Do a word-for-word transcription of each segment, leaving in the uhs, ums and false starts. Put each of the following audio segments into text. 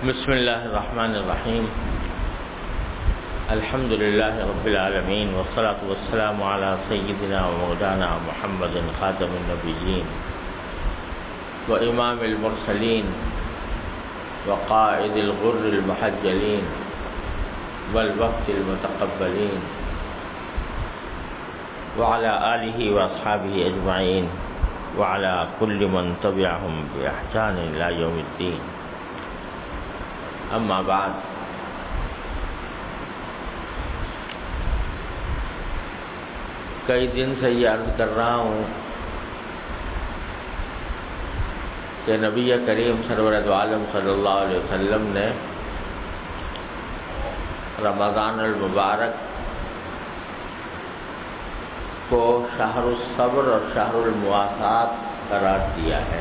بسم اللہ الرحمن الرحیم الحمد للہ رب العالمین والصلاة والسلام علی سیدنا و مولانا محمد خاتم النبیین و امام المرسلین وقائد الغر المحجلین والوفد المتقبلین وعلى آلہ واصحابہ اجمعین وعلى كل من تبعهم بإحسان إلى يوم الدين. اما بعد، کئی دن سے یہ عرض کر رہا ہوں کہ نبی کریم سرورت عالم صلی اللہ علیہ وسلم نے رمضان المبارک کو شہر الصبر اور شہر المواسات قرار دیا ہے،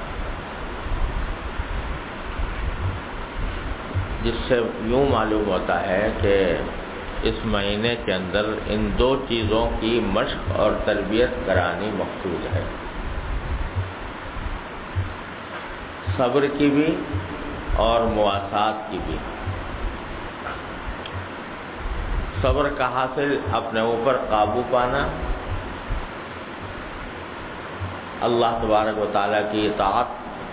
جس سے یوں معلوم ہوتا ہے کہ اس مہینے کے اندر ان دو چیزوں کی مشق اور تربیت کرانی مقصود ہے، صبر کی بھی اور مواسات کی بھی۔ صبر کا حاصل اپنے اوپر قابو پانا، اللہ تبارک و تعالیٰ کی اطاعت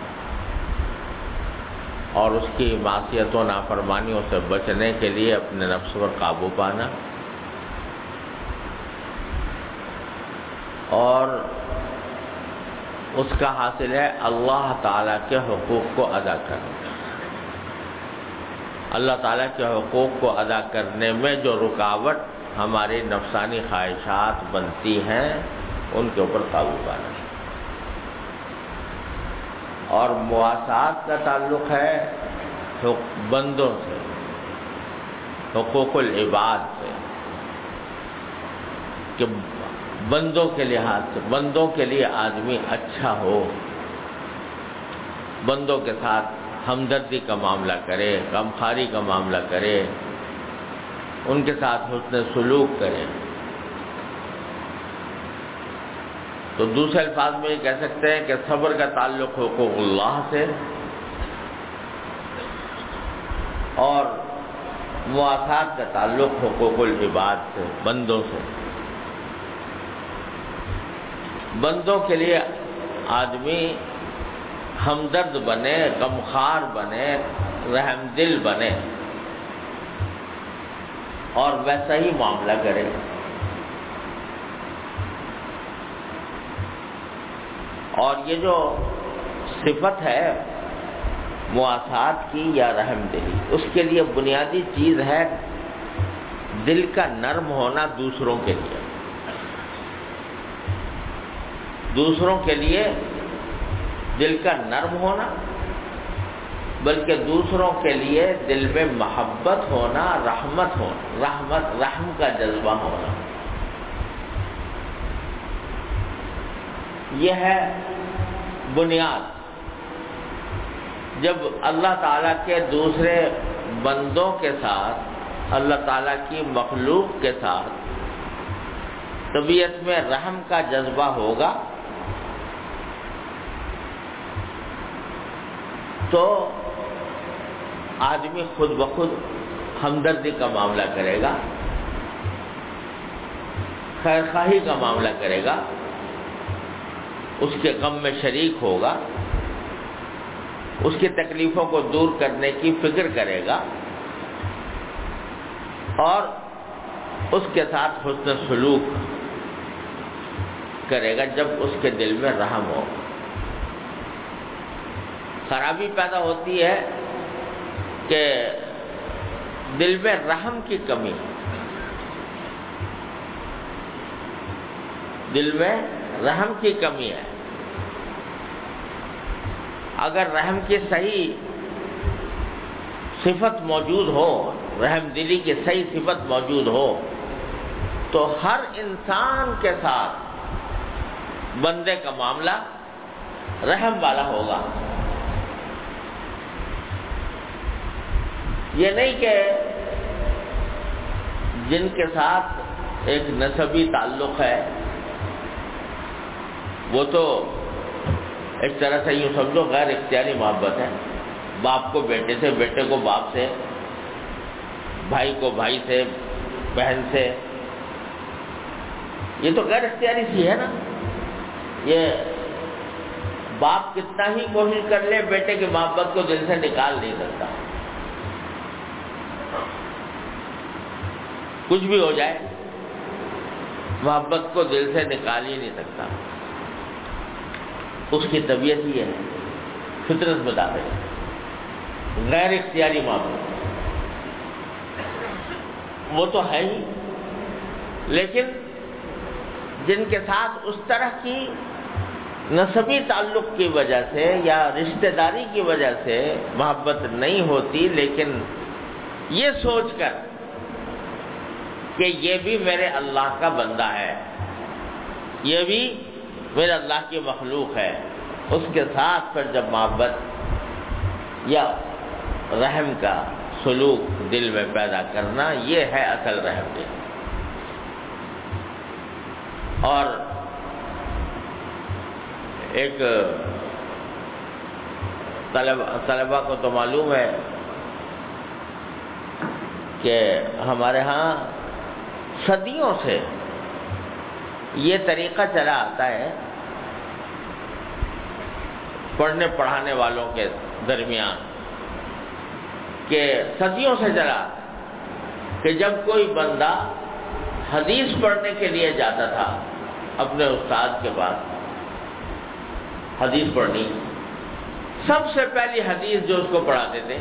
اور اس کی معصیت و نافرمانیوں سے بچنے کے لیے اپنے نفس پر قابو پانا، اور اس کا حاصل ہے اللہ تعالیٰ کے حقوق کو ادا کرنا۔ اللہ تعالیٰ کے حقوق کو ادا کرنے میں جو رکاوٹ ہماری نفسانی خواہشات بنتی ہیں ان کے اوپر قابو پانا، اور مواسات کا تعلق ہے بندوں سے، حقوق العباد سے، کہ بندوں کے لحاظ سے بندوں کے لیے آدمی اچھا ہو، بندوں کے ساتھ ہمدردی کا معاملہ کرے، غمخواری کا معاملہ کرے، ان کے ساتھ حسن سلوک کرے۔ تو دوسرے الفاظ میں یہ کہہ سکتے ہیں کہ صبر کا تعلق حقوق اللہ سے اور مواسات کا تعلق حقوق العباد سے، بندوں سے۔ بندوں کے لیے آدمی ہمدرد بنے، غمخوار بنے، رحم دل بنے اور ویسا ہی معاملہ کرے۔ اور یہ جو صفت ہے مواسات کی یا رحم دلی، اس کے لیے بنیادی چیز ہے دل کا نرم ہونا دوسروں کے لیے، دوسروں کے لیے دل کا نرم ہونا، بلکہ دوسروں کے لیے دل میں محبت ہونا، رحمت ہونا، رحمت رحم کا جذبہ ہونا، یہ ہے بنیاد۔ جب اللہ تعالیٰ کے دوسرے بندوں کے ساتھ، اللہ تعالیٰ کی مخلوق کے ساتھ طبیعت میں رحم کا جذبہ ہوگا تو آدمی خود بخود ہمدردی کا معاملہ کرے گا، خیر خواہی کا معاملہ کرے گا، اس کے غم میں شریک ہوگا، اس کی تکلیفوں کو دور کرنے کی فکر کرے گا، اور اس کے ساتھ حسن سلوک کرے گا جب اس کے دل میں رحم ہو۔ خرابی پیدا ہوتی ہے کہ دل میں رحم کی کمی، دل میں رحم کی کمی ہے۔ اگر رحم کی صحیح صفت موجود ہو، رحم دلی کی صحیح صفت موجود ہو، تو ہر انسان کے ساتھ بندے کا معاملہ رحم والا ہوگا۔ یہ نہیں کہ جن کے ساتھ ایک نسبی تعلق ہے وہ تو ایک طرح سے یوں سمجھو غیر اختیاری محبت ہے، باپ کو بیٹے سے، بیٹے کو باپ سے، بھائی کو بھائی سے، بہن سے، یہ تو غیر اختیاری سی ہے نا. یہ باپ کتنا ہی کوشش کر لے بیٹے کی محبت کو دل سے نکال نہیں سکتا. کچھ بھی ہو جائے محبت کو دل سے نکال ہی نہیں سکتا. اس کی طبیعت ہی ہے، فطرت بتا رہی، غیر اختیاری محبت وہ تو ہے ہی. لیکن جن کے ساتھ اس طرح کی نسبی تعلق کی وجہ سے یا رشتہ داری کی وجہ سے محبت نہیں ہوتی، لیکن یہ سوچ کر کہ یہ بھی میرے اللہ کا بندہ ہے، یہ بھی میرے اللہ کی مخلوق ہے، اس کے ساتھ پھر جب محبت یا رحم کا سلوک دل میں پیدا کرنا، یہ ہے اصل رحم دل. اور ایک طلبہ طلبہ کو تو معلوم ہے کہ ہمارے ہاں صدیوں سے یہ طریقہ چلا آتا ہے پڑھنے پڑھانے والوں کے درمیان، کہ صدیوں سے چلا کہ جب کوئی بندہ حدیث پڑھنے کے لیے جاتا تھا اپنے استاد کے پاس، حدیث پڑھنی، سب سے پہلی حدیث جو اس کو پڑھاتے تھے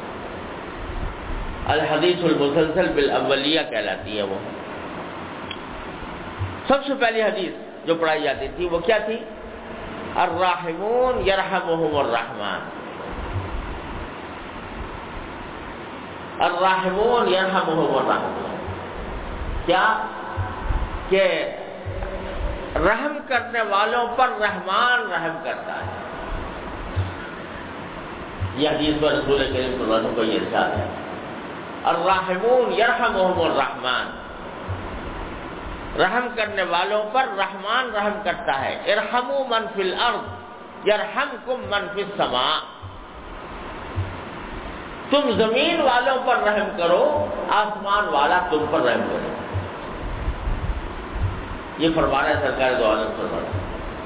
الحدیث المسلسل بالاولیہ کہلاتی ہے. وہ سب سے پہلی حدیث جو پڑھائی جاتی تھی وہ کیا تھی؟ الراحمون یرحمہم الرحمن، الراحمون یرحمہم الرحمن. کیا کہ رحم کرنے والوں پر رحمان رحم کرتا ہے. یہ حدیث پر رسول کریم صلی اللہ علیہ وسلم کو یہ ارشاد ہے، الراحمون یرحمہم الرحمن، رحم کرنے والوں پر رحمان رحم کرتا ہے. ارحموا من فی الارض یرحمکم من فی السماء، تم زمین والوں پر رحم کرو، آسمان والا تم پر رحم کرے. یہ فرمانا ہے سرکار دو عالم فرمانا،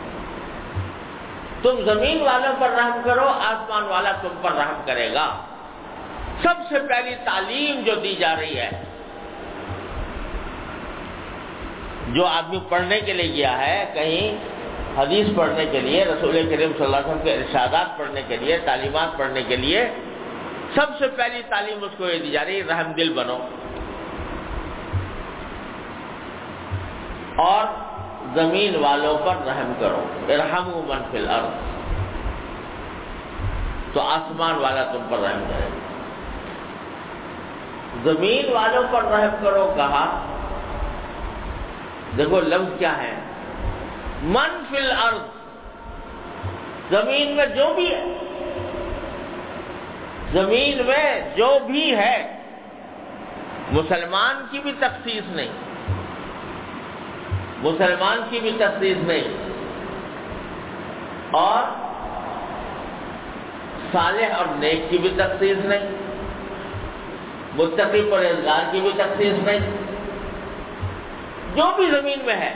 تم زمین والوں پر رحم کرو، آسمان والا تم پر رحم کرے گا. سب سے پہلی تعلیم جو دی جا رہی ہے، جو آدمی پڑھنے کے لیے گیا ہے کہیں حدیث پڑھنے کے لیے، رسول کریم صلی اللہ علیہ وسلم کے ارشادات پڑھنے کے لیے، تعلیمات پڑھنے کے لیے، سب سے پہلی تعلیم اس کو یہ دی جا رہی ہے رحم دل بنو اور زمین والوں پر رحم کرو. ارحموا من فی الارض، تو آسمان والا تم پر رحم کرے. زمین والوں پر رحم کرو کہا، دیکھو لفظ کیا ہے، من فی الارض، زمین میں جو بھی ہے، زمین میں جو بھی ہے. مسلمان کی بھی تخصیص نہیں، مسلمان کی بھی تخصیص نہیں، اور صالح اور نیک کی بھی تخصیص نہیں، متقی پرہیزگار کی بھی تخصیص نہیں. جو بھی زمین میں ہے،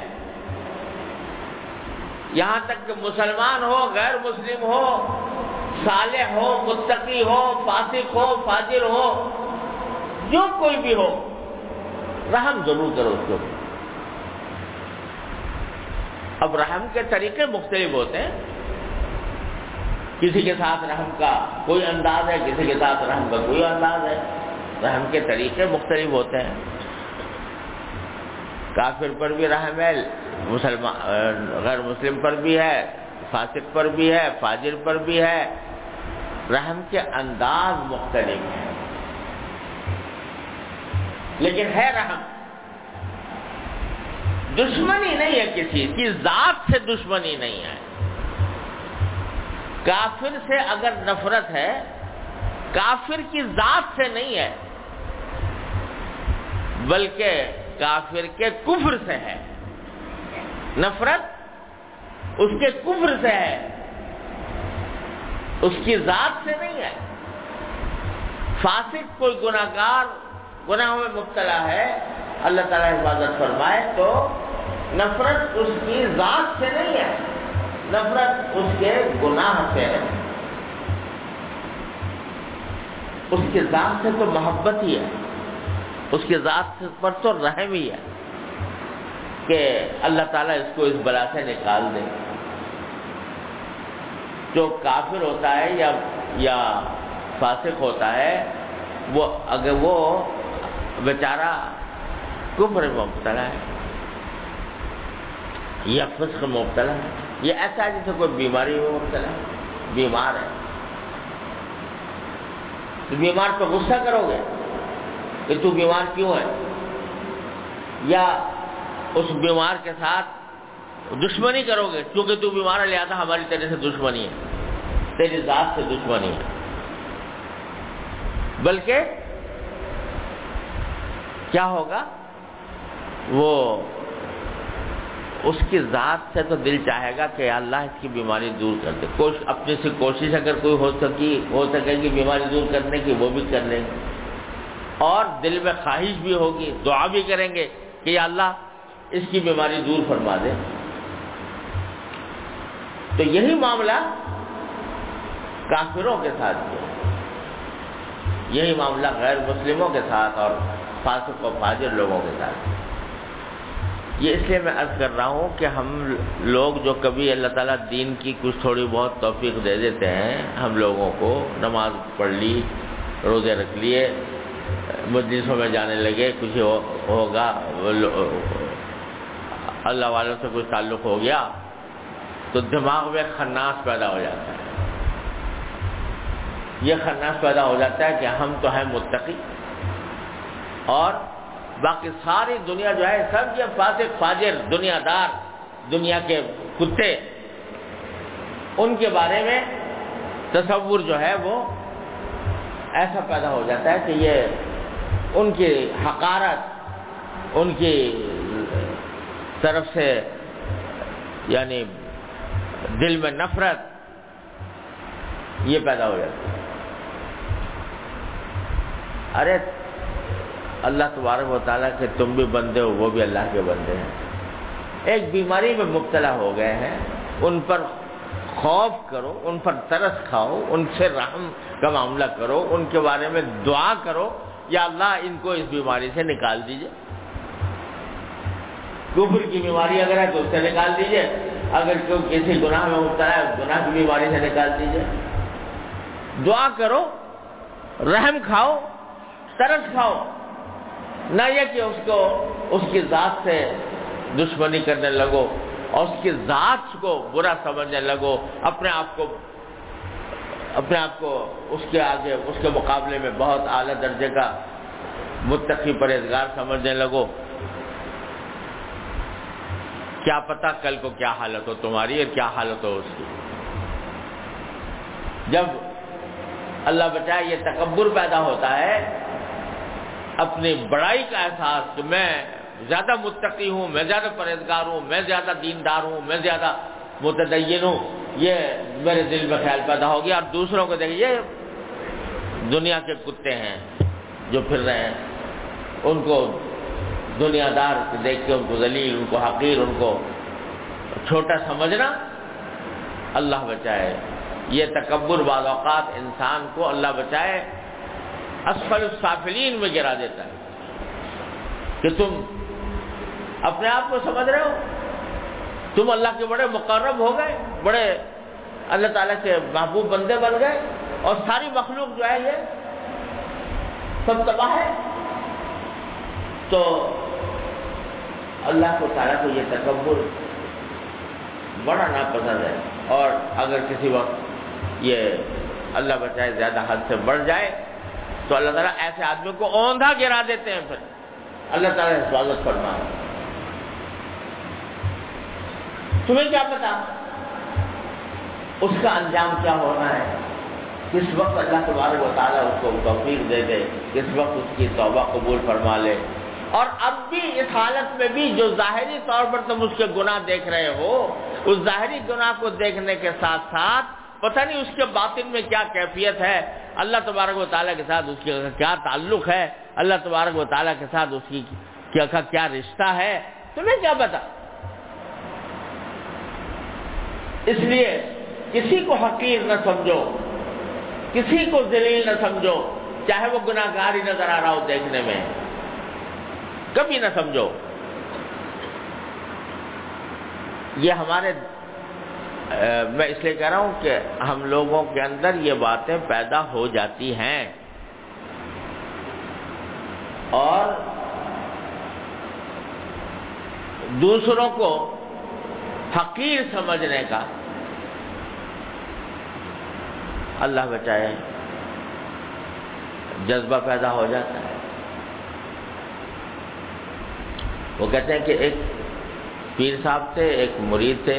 یہاں تک کہ مسلمان ہو، غیر مسلم ہو، صالح ہو، متقی ہو، فاسق ہو، فاجر ہو، جو کوئی بھی ہو، رحم ضرور کرو اس کو. اب رحم کے طریقے مختلف ہوتے ہیں، کسی کے ساتھ رحم کا کوئی انداز ہے، کسی کے ساتھ رحم کا کوئی انداز ہے. رحم کے طریقے مختلف ہوتے ہیں. کافر پر بھی رحم ہے، مسلمان غیر مسلم پر بھی ہے، فاسق پر بھی ہے، فاجر پر بھی ہے. رحم کے انداز مختلف ہیں، لیکن ہے رحم. دشمنی نہیں ہے، کسی کی ذات سے دشمنی نہیں ہے. کافر سے اگر نفرت ہے، کافر کی ذات سے نہیں ہے، بلکہ کافر کے کفر سے ہے. نفرت اس کے کفر سے ہے، اس کی ذات سے نہیں ہے. فاسق کوئی گناہگار گناہوں میں مبتلا ہے، اللہ تعالیٰ حفاظت فرمائے، تو نفرت اس کی ذات سے نہیں ہے، نفرت اس کے گناہ سے ہے، اس کی ذات سے تو محبت ہی ہے، اس کی ذات پر تو رحم ہی ہے کہ اللہ تعالیٰ اس کو اس بلا سے نکال دے۔ جو کافر ہوتا ہے یا یا فاسق ہوتا ہے، وہ اگر وہ بیچارہ کفر میں مبتلا ہے یا فسق میں مبتلا ہے، یہ ایسا ہے جیسے کوئی بیماری میں مبتلا ہے، بیمار ہے، تو بیمار پہ غصہ کرو گے کہ تو بیمار کیوں ہے، یا اس بیمار کے ساتھ دشمنی کرو گے کیونکہ تو بیمار ہے لہذا ہماری طرح سے دشمنی ہے، تیری ذات سے دشمنی ہے، بلکہ کیا ہوگا، وہ اس کی ذات سے تو دل چاہے گا کہ اللہ اس کی بیماری دور کر دے، کوش اپنی سے کوشش اگر کوئی ہو سکی ہو سکے گی بیماری دور کرنے کی وہ بھی کر لیں گے، اور دل میں خواہش بھی ہوگی، دعا بھی کریں گے کہ یا اللہ اس کی بیماری دور فرما دے۔ تو یہی معاملہ کافروں کے ساتھ ہے، یہی معاملہ غیر مسلموں کے ساتھ اور فاسق و فاجر لوگوں کے ساتھ۔ یہ اس لیے میں عرض کر رہا ہوں کہ ہم لوگ جو کبھی اللہ تعالیٰ دین کی کچھ تھوڑی بہت توفیق دے دیتے ہیں ہم لوگوں کو، نماز پڑھ لی، روزے رکھ لیے، مجلسوں میں جانے لگے، کچھ ہوگا، اللہ والوں سے کچھ تعلق ہو گیا، تو دماغ میں خناس پیدا ہو جاتا ہے، یہ خناس پیدا ہو جاتا ہے کہ ہم تو ہیں متقی اور باقی ساری دنیا جو ہے سب یہ فاسق فاجر دنیا دار دنیا کے کتے، ان کے بارے میں تصور جو ہے وہ ایسا پیدا ہو جاتا ہے کہ یہ ان کی حقارت، ان کی طرف سے یعنی دل میں نفرت یہ پیدا ہو جاتی ہے۔ ارے اللہ تبارک و تعالیٰ کے تم بھی بندے ہو، وہ بھی اللہ کے بندے ہیں، ایک بیماری میں مبتلا ہو گئے ہیں، ان پر خوف کرو، ان پر ترس کھاؤ، ان سے رحم کا معاملہ کرو، ان کے بارے میں دعا کرو یا اللہ ان کو اس بیماری سے نکال دیجئے۔ کفر کی بیماری اگر ہے تو اس سے نکال دیجئے، اگر کوئی کسی گناہ میں مبتلا ہے گناہ کی بیماری سے نکال دیجئے۔ دعا کرو، رحم کھاؤ، ترس کھاؤ، نہ یہ کہ اس کو اس کی ذات سے دشمنی کرنے لگو اور اس کی ذات کو برا سمجھنے لگو، اپنے آپ کو اپنے آپ کو اس کے آگے اس کے مقابلے میں بہت اعلیٰ درجے کا متقی پرہیزگار سمجھنے لگو۔ کیا پتہ کل کو کیا حالت ہو تمہاری اور کیا حالت ہو اس کی۔ جب اللہ بچائے یہ تکبر پیدا ہوتا ہے، اپنی بڑائی کا احساس کہ میں زیادہ متقی ہوں، میں زیادہ پرہیزگار ہوں، میں زیادہ دیندار ہوں، میں زیادہ متدین ہوں، یہ میرے دل میں خیال پیدا ہو گیا، اور دوسروں کو دیکھیے دنیا کے کتے ہیں جو پھر رہے ہیں، ان کو دنیا دار دیکھ کے ان کو ذلیل، ان کو حقیر، ان کو چھوٹا سمجھنا، اللہ بچائے یہ تکبر بعض اوقات انسان کو اللہ بچائے اسفل السافلین میں گرا دیتا ہے کہ تم اپنے آپ کو سمجھ رہے ہو، تم اللہ کے بڑے مقرب ہو گئے، بڑے اللہ تعالیٰ کے محبوب بندے بن گئے، اور ساری مخلوق جو ہے یہ سب تباہ ہے۔ تو اللہ کو تعالیٰ کو یہ تکبر بڑا ناپسند ہے، اور اگر کسی وقت یہ اللہ بچائے زیادہ حد سے بڑھ جائے تو اللہ تعالیٰ ایسے آدمی کو اوندھا گرا دیتے ہیں، پھر اللہ تعالیٰ حفاظت فرمائے۔ تمہیں کیا پتا اس کا انجام کیا ہونا ہے، کس وقت اللہ تبارک و تعالیٰ اس کو توفیق دے دے، کس وقت اس کی توبہ قبول فرما لے۔ اور اب بھی اس حالت میں بھی جو ظاہری طور پر تم اس کے گناہ دیکھ رہے ہو، اس ظاہری گناہ کو دیکھنے کے ساتھ ساتھ پتہ نہیں اس کے باطن میں کیا کیفیت ہے، اللہ تبارک و تعالیٰ کے ساتھ اس کا کیا تعلق ہے، اللہ تبارک و تعالیٰ کے ساتھ اس کی کیا کیا رشتہ ہے، تمہیں کیا پتا؟ اس لیے کسی کو حقیر نہ سمجھو، کسی کو ذلیل نہ سمجھو، چاہے وہ گناہ گار ہی نظر آ رہا ہو دیکھنے میں، کبھی نہ سمجھو۔ یہ ہمارے میں اس لیے کہہ رہا ہوں کہ ہم لوگوں کے اندر یہ باتیں پیدا ہو جاتی ہیں، اور دوسروں کو حقیر سمجھنے کا، اللہ بچائے، جذبہ پیدا ہو جاتا ہے۔ وہ کہتے ہیں کہ ایک پیر صاحب تھے، ایک مرید تھے،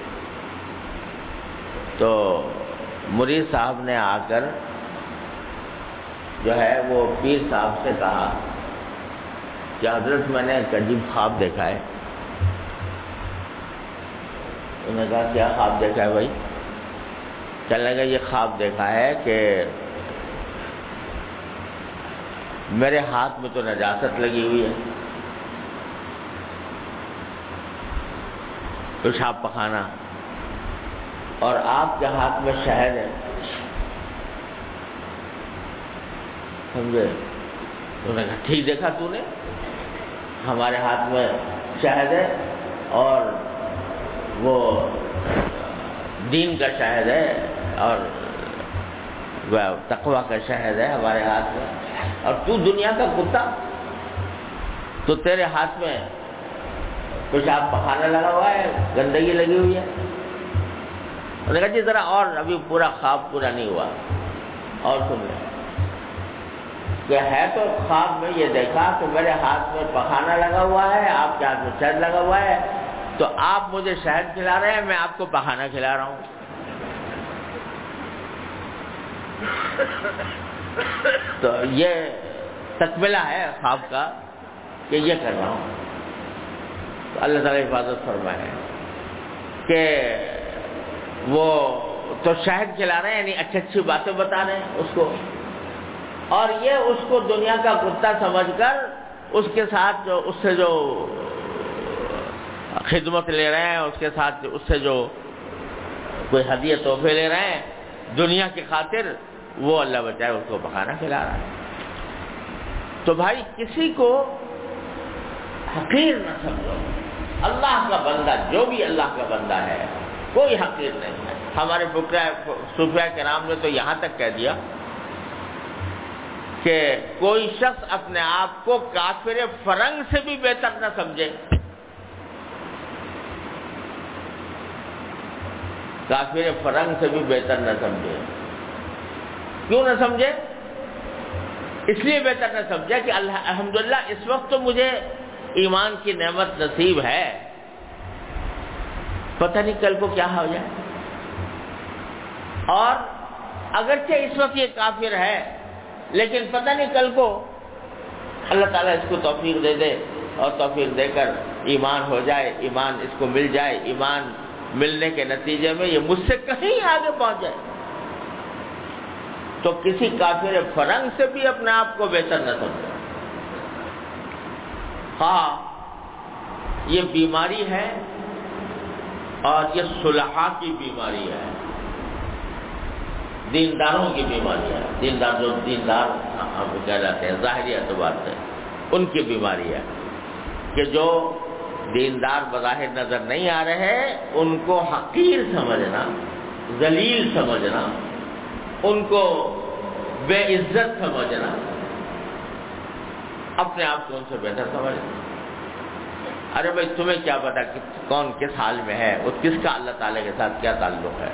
تو مرید صاحب نے آ کر جو ہے وہ پیر صاحب سے کہا کہ حضرت میں نے ایک عجیب خواب دیکھا ہے۔ انہوں نے کہا کیا خواب دیکھا ہے بھائی؟ کہنے لگا یہ خواب دیکھا ہے کہ میرے ہاتھ میں تو نجاست لگی ہوئی ہے، پیشاب پخانا، اور آپ کے ہاتھ میں شہد ہے، سمجھے؟ انہوں نے کہا ٹھیک دیکھا تو نے، ہمارے ہاتھ میں شہد ہے اور وہ دین کا شہد ہے اور تقویٰ کا شہد ہے ہمارے ہاتھ میں، اور تو دنیا کا کتا، تو تیرے ہاتھ میں پیشاب پخانا لگا ہوا ہے، گندگی لگی ہوئی ہے۔ انہوں نے کہا جی ذرا اور، ابھی پورا خواب پورا نہیں ہوا، اور سن لیں کہ ہے تو خواب میں یہ دیکھا کہ میرے ہاتھ میں پخانا لگا ہوا ہے، آپ کے ہاتھ میں شہد لگا ہوا ہے، تو آپ مجھے شہد کھلا رہے ہیں، میں آپ کو پخانا کھلا رہا ہوں۔ تو یہ تکملہ ہے خواب کا کہ یہ کر رہا ہوں۔ تو اللہ تعالیٰ حفاظت فرمائے کہ وہ تو شہد کھلا رہے ہیں، یعنی اچھی اچھی باتیں بتا رہے ہیں اس کو، اور یہ اس کو دنیا کا کتا سمجھ کر اس کے ساتھ جو اس سے جو خدمت لے رہے ہیں، اس کے ساتھ اس سے جو کوئی ہدیہ تحفے لے رہے ہیں دنیا کی خاطر، وہ اللہ بچائے اس کو پکانا کھلا رہا ہے۔ تو بھائی کسی کو حقیر نہ سمجھو، اللہ کا بندہ جو بھی اللہ کا بندہ ہے کوئی حقیر نہیں ہے۔ ہمارے صوفیاء کرام نے تو یہاں تک کہہ دیا کہ کوئی شخص اپنے آپ کو کافر فرنگ سے بھی بہتر نہ سمجھے، کافر فرنگ سے بھی بہتر نہ سمجھے۔ کیوں نہ سمجھے؟ اس لیے بہتر نہ سمجھے کہ الحمدللہ اس وقت تو مجھے ایمان کی نعمت نصیب ہے، پتہ نہیں کل کو کیا ہو جائے، اور اگرچہ اس وقت یہ کافر ہے لیکن پتہ نہیں کل کو اللہ تعالیٰ اس کو توفیق دے دے، اور توفیق دے کر ایمان ہو جائے، ایمان اس کو مل جائے، ایمان ملنے کے نتیجے میں یہ مجھ سے کہیں آگے پہنچ جائے، تو کسی کافر فرنگ سے بھی اپنے آپ کو بہتر نہ سمجھے۔ ہاں یہ بیماری ہے، اور یہ صلحاء کی بیماری ہے، دینداروں کی بیماری ہے، دیندار جو دیندار ہم کہلاتے ہیں ظاہری اعتبار سے، ان کی بیماری ہے کہ جو دیندار بظاہر نظر نہیں آ رہے ان کو حقیر سمجھنا، ذلیل سمجھنا، ان کو بے عزت سمجھنا، اپنے آپ کو ان سے بہتر سمجھنا۔ ارے بھائی تمہیں کیا پتا کہ کون کس حال میں ہے، اور کس کا اللہ تعالیٰ کے ساتھ کیا تعلق ہے۔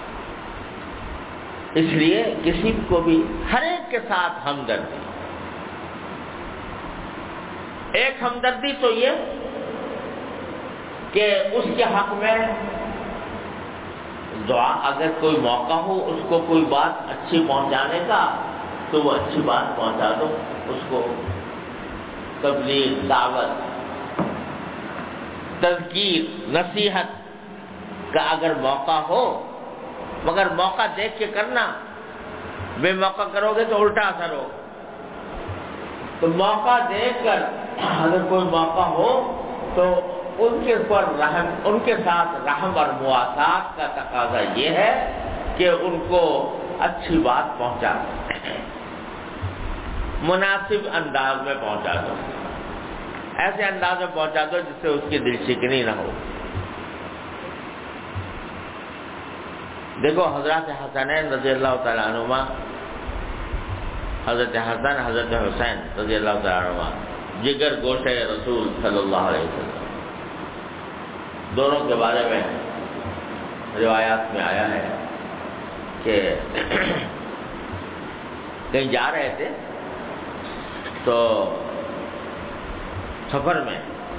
اس لیے کسی کو بھی ہر ایک کے ساتھ ہمدردی، ایک ہمدردی تو یہ کہ اس کے حق میں دعا، اگر کوئی موقع ہو اس کو کوئی بات اچھی پہنچانے کا تو وہ اچھی بات پہنچا دو، اس کو تبلیغ، دعوت، تذکیر، نصیحت کا اگر موقع ہو، مگر موقع دیکھ کے کرنا بے موقع کرو گے تو الٹا اثر ہو. تو موقع دیکھ کر اگر کوئی موقع ہو تو ان کے اوپر رحم، ان کے ساتھ رحم اور مواسات کا تقاضا یہ ہے کہ ان کو اچھی بات پہنچا دو، مناسب انداز میں پہنچا دو، ایسے انداز میں پہنچا دو جس سے اس کی دل شکنی نہ ہو. دیکھو حضرت حسنین رضی اللہ تعالیٰ عنہما، حضرت حسن حضرت حسین رضی اللہ تعالیٰ عنہما جگر گوشے رسول صلی اللہ علیہ وسلم، دونوں کے بارے میں روایات میں آیا ہے کہ کہیں جا رہے تھے تو سفر میں،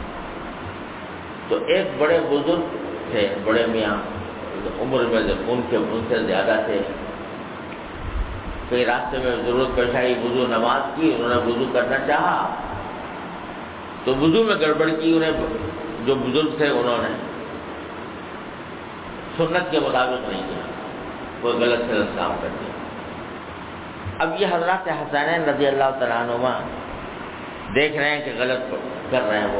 تو ایک بڑے بزرگ تھے، بڑے میاں عمر میں ان کے ان سے زیادہ تھے. کئی راستے میں ضرورت پیش آئی، وضو نماز کی، انہوں نے وضو کرنا چاہا تو وضو میں گڑبڑ کی. انہیں جو بزرگ تھے انہوں نے سنت کے مطابق نہیں کیا، کوئی غلط غلط کام کر دیا. اب یہ حضرات حسنین رضی اللہ تعالیٰ عنہما دیکھ رہے ہیں کہ غلط کر رہے ہیں وہ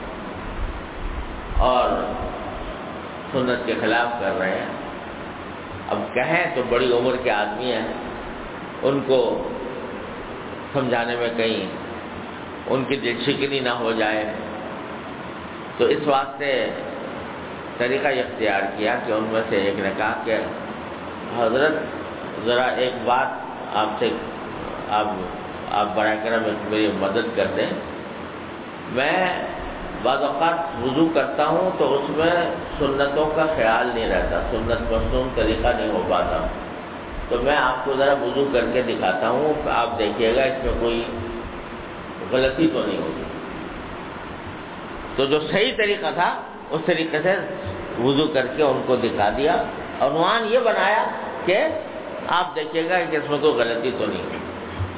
اور سنت کے خلاف کر رہے ہیں. اب کہیں تو بڑی عمر کے آدمی ہیں، ان کو سمجھانے میں کہیں ان کی دل شکنی نہ ہو جائے، تو اس واسطے طریقہ اختیار کیا کہ ان میں سے ایک نے کہا کہ حضرت ذرا ایک بات آپ سے، آپ آپ برائے کرم میری مدد کر دیں. میں بعض اوقات وضو کرتا ہوں تو اس میں سنتوں کا خیال نہیں رہتا، سنت مسنون طریقہ نہیں ہو پاتا، تو میں آپ کو ذرا وضو کر کے دکھاتا ہوں، آپ دیکھیے گا اس میں کوئی غلطی تو نہیں ہوگی. تو جو صحیح طریقہ تھا اس طریقے سے وضو کر کے ان کو دکھا دیا. عنوان یہ بنایا کہ آپ دیکھیے گا کہ اس میں کوئی غلطی تو نہیں ہے.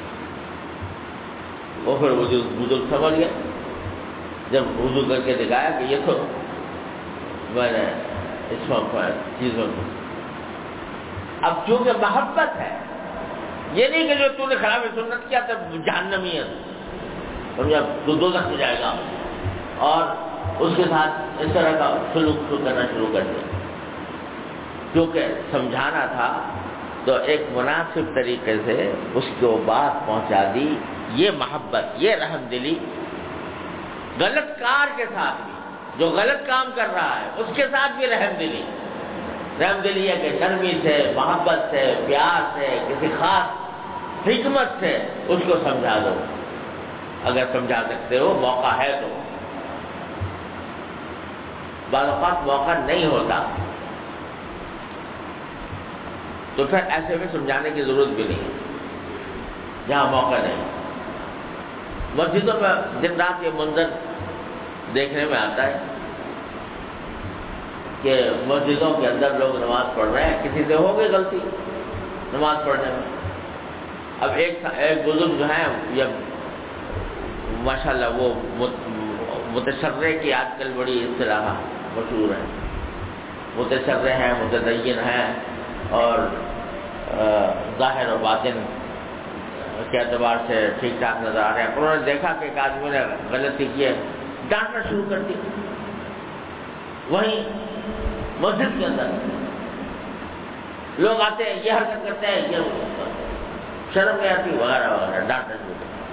وہ پھر بزرگ سمجھ گئے جب وضو کر کے دکھایا کہ یہ تو میں نے اس میں چیزوں کو. اب چونکہ محبت ہے، یہ نہیں کہ جو تو نے خلاف سنت کیا تو جہنمی ہے، سمجھا، تو دوزخ میں جائے گا، اور اس کے ساتھ اس طرح کا سلوک کرنا شروع کر دیا. کیونکہ سمجھانا تھا تو ایک مناسب طریقے سے اس کو بات پہنچا دی. یہ محبت، یہ رحم دلی غلط کار کے ساتھ بھی، جو غلط کام کر رہا ہے اس کے ساتھ بھی رحم دلی. رحم دلی ہے کہ نرمی سے، محبت سے، پیار سے، کسی خاص حکمت سے اس کو سمجھا دو، اگر سمجھا سکتے ہو، موقع ہے تو. بعض اوقات موقع نہیں ہوتا تو پھر ایسے میں سمجھانے کی ضرورت بھی نہیں ہے جہاں موقع نہیں. مسجدوں میں دن رات یہ منظر دیکھنے میں آتا ہے کہ مسجدوں کے اندر لوگ نماز پڑھ رہے ہیں، کسی سے ہو گئی غلطی نماز پڑھنے میں. اب ایک ایک بزرگ جو ہیں، یہ ماشاءاللہ وہ متشرع کی آج کل بڑی اصطلاح مشہور ہے، متشرع ہیں، متدین ہیں، اور ظاہر و باطن کے اعتبار سے ٹھیک ٹھاک نظر آ رہے ہیں. انہوں نے دیکھا کہ ایک آدمی نے غلطی کی ہے، ڈانٹنا شروع کر دی. وہیں مسجد کے اندر لوگ آتے ہیں، یہ حرکت کرتے ہیں، یہ شرم نہیں آتی وغیرہ وغیرہ، ڈانٹنا شروع کر دیا.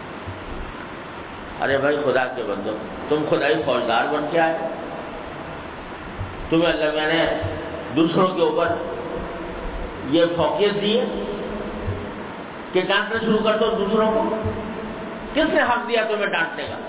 ارے بھائی خدا کے بندو، تم خدائی فوجدار بن کے آئے، تمہیں اللہ میں نے دوسروں کے اوپر یہ فوقیت دی ہے کہ ڈانٹنا شروع کر دو دوسروں کو. کس نے حق دیا تمہیں ڈانٹنے کا؟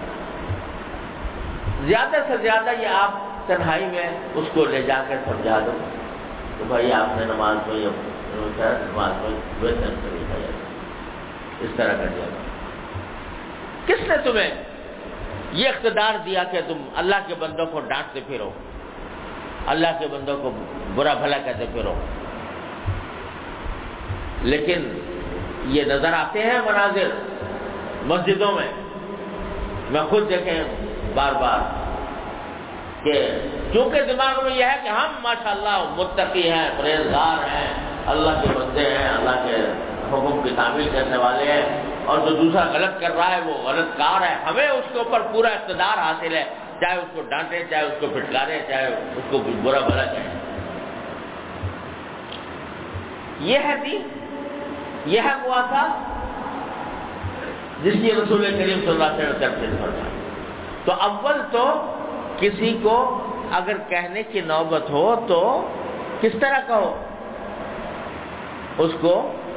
زیادہ سے زیادہ یہ آپ تنہائی میں اس کو لے جا کر سمجھا دو تو بھائی آپ نے نماز میں نماز میں ویسن طریقہ اس طرح کر دیا. کس نے تمہیں یہ اقتدار دیا کہ تم اللہ کے بندوں کو ڈانٹتے پھرو، اللہ کے بندوں کو برا بھلا کہتے پھرو؟ لیکن یہ نظر آتے ہیں مناظر مسجدوں میں، میں خود دیکھیں بار بار، کہ چونکہ دماغ میں یہ ہے کہ ہم ماشاءاللہ متقی ہیں، پرہیزگار ہیں، اللہ کے بندے ہیں، اللہ کے حکم کی تعمیل کرنے والے ہیں، اور جو دوسرا غلط کر رہا ہے وہ غلط کار ہے، ہمیں اس کے اوپر پورا اقتدار حاصل ہے، چاہے اس کو ڈانٹے، چاہے اس کو پھٹکارے، چاہے اس کو برا بھلا کہیں۔ یہ ہے دین، یہ ہے ہوا تھا جس کی رسول کریم صلی اللہ علیہ وسلم ترتیب فرمائی۔ تو اول تو کسی کو اگر کہنے کی نوبت ہو تو کس طرح کہو، اس کو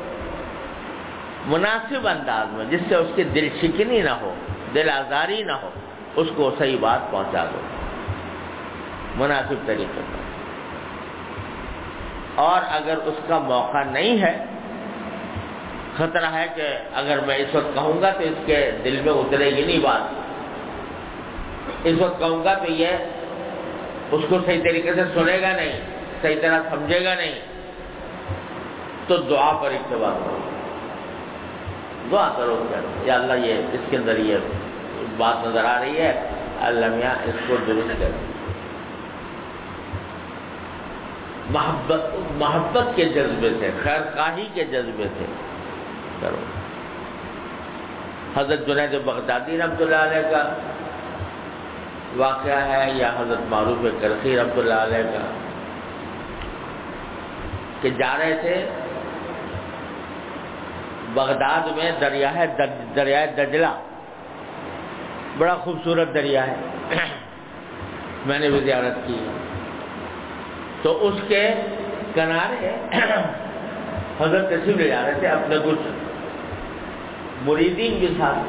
مناسب انداز میں، جس سے اس کی دل شکنی نہ ہو، دل آزاری نہ ہو، اس کو صحیح بات پہنچا دو مناسب طریقے پر۔ اور اگر اس کا موقع نہیں ہے، خطرہ ہے کہ اگر میں اس وقت کہوں گا تو اس کے دل میں اترے گی نہیں بات، اس وقت کہوں گا تو یہ اس کو صحیح طریقے سے سنے گا نہیں، صحیح طرح سمجھے گا نہیں، تو دعا پر اکتفا کرو، دعا کرو یا اللہ یہ اس کے اندر یہ بات نظر آ رہی ہے، اللہ میاں اس کو درست کر۔ محبت محبت کے جذبے سے، خیر خواہی کے جذبے سے کرو۔ حضرت جنید بغدادی رحمۃ اللہ علیہ کا واقعہ ہے یا حضرت معروف کرخی رحمۃ اللہ علیہ کا کہ جا رہے تھے بغداد میں دریا ہے دریائے دجلہ، بڑا خوبصورت دریا ہے، میں نے بھی زیارت کی۔ تو اس کے کنارے حضرت تشریف لے جا رہے تھے اپنے کچھ مریدین کے ساتھ،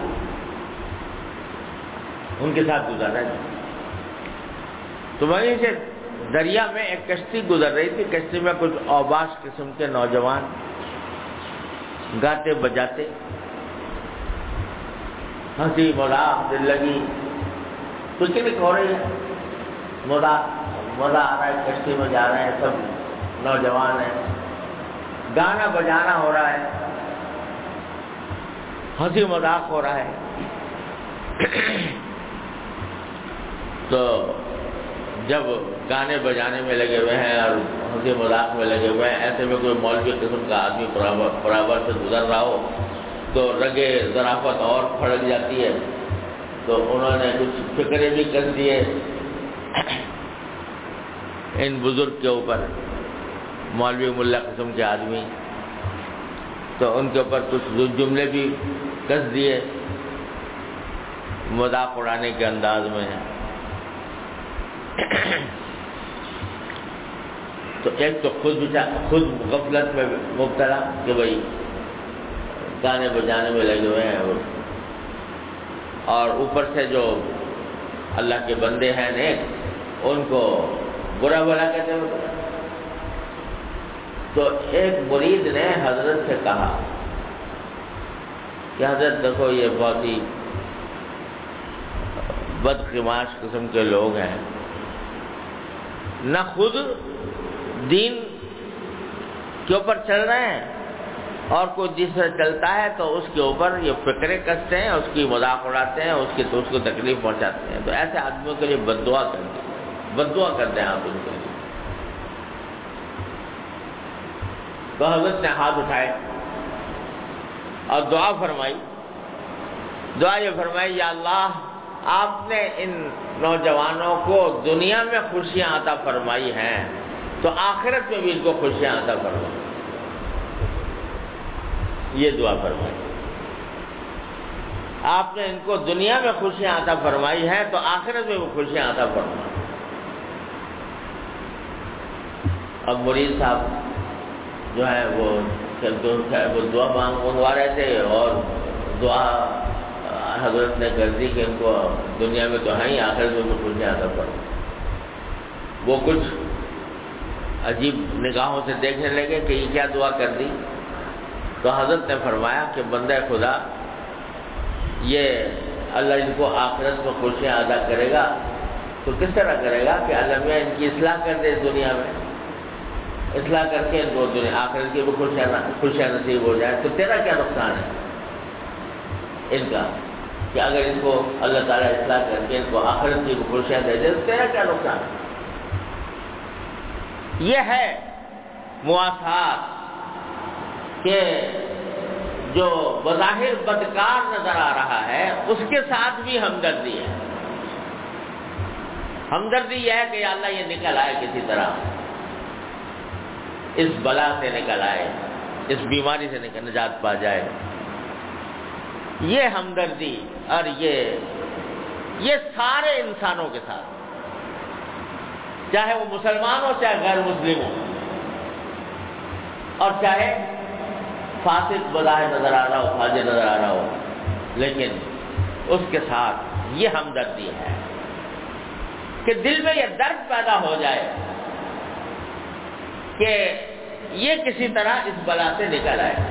ان کے ساتھ گزر رہے تھے۔ تو وہیں سے دریا میں ایک کشتی گزر رہی تھی، کشتی میں کچھ اوباش قسم کے نوجوان گاتے بجاتے، ہنسی مذاق دل لگی پکنک ہو رہی ہے، مذاق مزہ آ رہا ہے، کشتی میں جا رہے ہیں سب نوجوان ہیں، گانا بجانا ہو رہا ہے، ہنسی مذاق ہو رہا ہے۔ تو جب گانے بجانے میں لگے ہوئے ہیں اور ہنسی مذاق میں لگے ہوئے ہیں، ایسے میں کوئی مولوی قسم کا آدمی برابر سے گزر رہا ہو تو رگے ظرافت اور پھڑک جاتی ہے، تو انہوں نے کچھ فکرے بھی کر دیے ان بزرگ کے اوپر، مولوی ملا قسم کے آدمی، تو ان کے اوپر کچھ جملے بھی کس دیے مذاق اڑانے کے انداز میں۔ تو ایک تو خود خود غفلت میں مبتلا کہ بھائی گانے بجانے میں لگے ہوئے ہیں، اور اوپر سے جو اللہ کے بندے ہیں نیک ان کو برا بھلا کہتے ہوئے۔ تو ایک مرید نے حضرت سے کہا کہ حضرت دیکھو یہ بہت ہی بدقماش قسم کے لوگ ہیں، نہ خود دین کے اوپر چل رہے ہیں اور کوئی جس سے چلتا ہے تو اس کے اوپر یہ فکرے کستے ہیں، اس کی مذاق اڑاتے ہیں، اس کی تو اس کو تکلیف پہنچاتے ہیں۔ تو ایسے آدمیوں کے لیے بد دعا کر دیں، بد دعا کر دیں آپ ان کے لیے۔ تو حضرت نے ہاتھ اٹھائے اور دعا فرمائی، دعا یہ فرمائی، یا اللہ آپ نے ان نوجوانوں کو دنیا میں خوشیاں عطا فرمائی ہیں تو آخرت میں بھی ان کو خوشیاں عطا فرمائی، یہ دعا فرمائی۔ آپ نے ان کو دنیا میں خوشیاں عطا فرمائی ہیں تو آخرت میں بھی خوشیاں عطا فرمائی۔ اب مرید صاحب جو ہے وہ وہ دعا منگوا رہے تھے اور دعا حضرت نے کر دی کہ ان کو دنیا میں تو ہیں، آخرت میں بھی خوشیاں عطا فرمائی۔ وہ کچھ عجیب نگاہوں سے دیکھنے لگے کہ یہ کیا دعا کر دی۔ تو حضرت نے فرمایا کہ بندہ خدا یہ اللہ ان کو آخرت میں خوشیاں ادا کرے گا تو کس طرح کرے گا کہ اللہ میں ان کی اصلاح کر دے، دنیا میں اصلاح کر کے ان کو دنیا آخرت کی بھی خوشیاں خوشیاں نصیب ہو جائے۔ تو تیرا کیا نقصان ہے ان کا کہ اگر ان کو اللہ تعالیٰ اصلاح کر کے ان کو آخرت کی بھی خوشیاں دے دے تو تیرا کیا نقصان ہے؟ یہ ہے مواسات کہ جو بظاہر بدکار نظر آ رہا ہے اس کے ساتھ بھی ہمدردی ہے. ہمدردی یہ ہے کہ یا اللہ یہ نکل آئے کسی طرح، اس بلا سے نکل آئے، اس بیماری سے نکل نجات پا جائے. یہ ہمدردی اور یہ یہ سارے انسانوں کے ساتھ، چاہے وہ مسلمان ہو چاہے غیر مسلم ہو، اور چاہے فاسق بظاہر نظر آ رہا ہو، فاجر نظر آ رہا ہو، لیکن اس کے ساتھ یہ ہمدردی ہے کہ دل میں یہ درد پیدا ہو جائے کہ یہ کسی طرح اس بلا سے نکل آئے.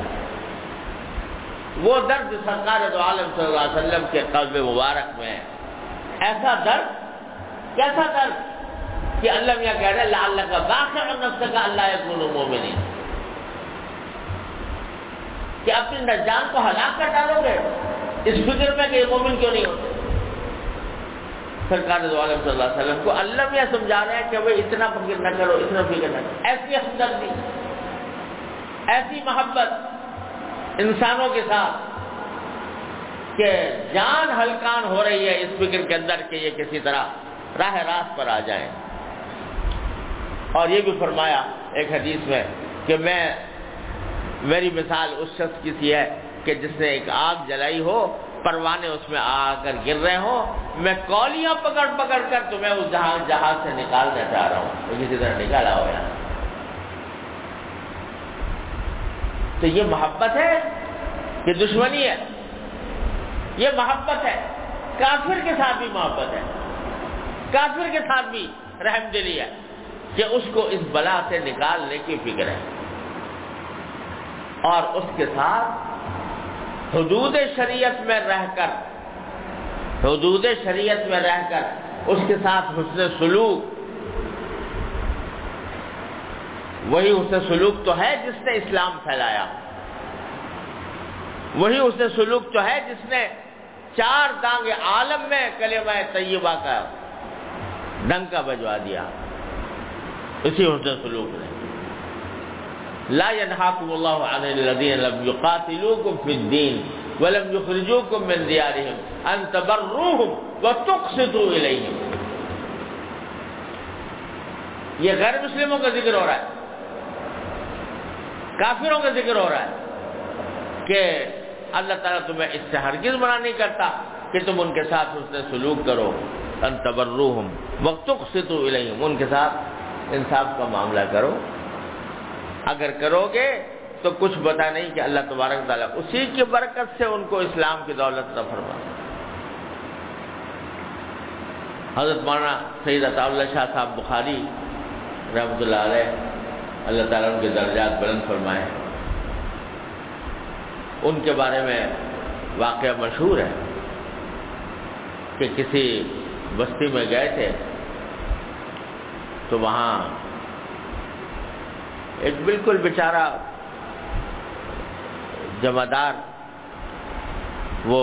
وہ درد سرکار دو عالم صلی اللہ علیہ وسلم کے قلب مبارک میں ہے. ایسا درد، کیسا درد کہ اللہ میاں کہہ رہے لعلک باخع نفسک الا یکونوا مؤمنین، کہ اپنی جان کو ہلاک کر ڈالو گے اس فکر میں کہ یہ مومن کیوں نہیں ہوتے. سرکار دو عالم صلی اللہ علیہ وسلم کو اللہ میاں سمجھا رہے ہیں کہ بھئی اتنا فکر نہ کرو، اتنا فکر نہ کرو. ایسی ہمدردی، ایسی محبت انسانوں کے ساتھ کہ جان ہلکان ہو رہی ہے اس فکر کے اندر کہ یہ کسی طرح راہ راست پر آ جائیں. اور یہ بھی فرمایا ایک حدیث میں کہ میں میری مثال اس شخص کی سی ہے کہ جس نے ایک آگ جلائی ہو، پروانے اس میں آ کر گر رہے ہوں، میں کولیاں پکڑ پکڑ کر تمہیں اس جہاز جہاز سے نکالنا چاہ رہا ہوں، تو کسی طرح نکالا ہو یہاں. تو یہ محبت ہے کہ دشمنی ہے؟ یہ محبت ہے. کافر کے ساتھ بھی محبت ہے، کافر کے ساتھ بھی رحم دلی ہے کہ اس کو اس بلا سے نکالنے کی فکر ہے، اور اس کے ساتھ حدود شریعت میں رہ کر حدود شریعت میں رہ کر اس کے ساتھ حسن سلوک. وہی حسن سلوک تو ہے جس نے اسلام پھیلایا، وہی حسن سلوک تو ہے جس نے چار دانگ عالم میں کلمہ طیبہ کا ڈنکا بجوا دیا. اسی حسن سلوک نے لا ينهاكم الله عن الذين لم يقاتلوكم في الدين ولم يخرجوكم من ديارهم ان تبروهم وتقسطوا اليهم. یہ غیر مسلموں کا ذکر ہو رہا ہے، کافروں کا ذکر ہو رہا ہے کہ اللہ تعالیٰ تمہیں اس سے ہرگز منع نہیں کرتا کہ تم ان کے ساتھ حسن سلوک کرو. ان تبروهم وتقسطوا اليهم، ان کے ساتھ انصاف کا معاملہ کرو. اگر کرو گے تو کچھ پتہ نہیں کہ اللہ تبارک تعالیٰ اسی کی برکت سے ان کو اسلام کی دولت عطا فرما. حضرت مولانا سید عطا اللہ شاہ صاحب بخاری رحمۃ اللہ علیہ، اللہ تعالیٰ ان کے درجات بلند فرمائے، ان کے بارے میں واقعہ مشہور ہے کہ کسی بستی میں گئے تھے تو وہاں ایک بالکل بیچارہ جمعدار وہ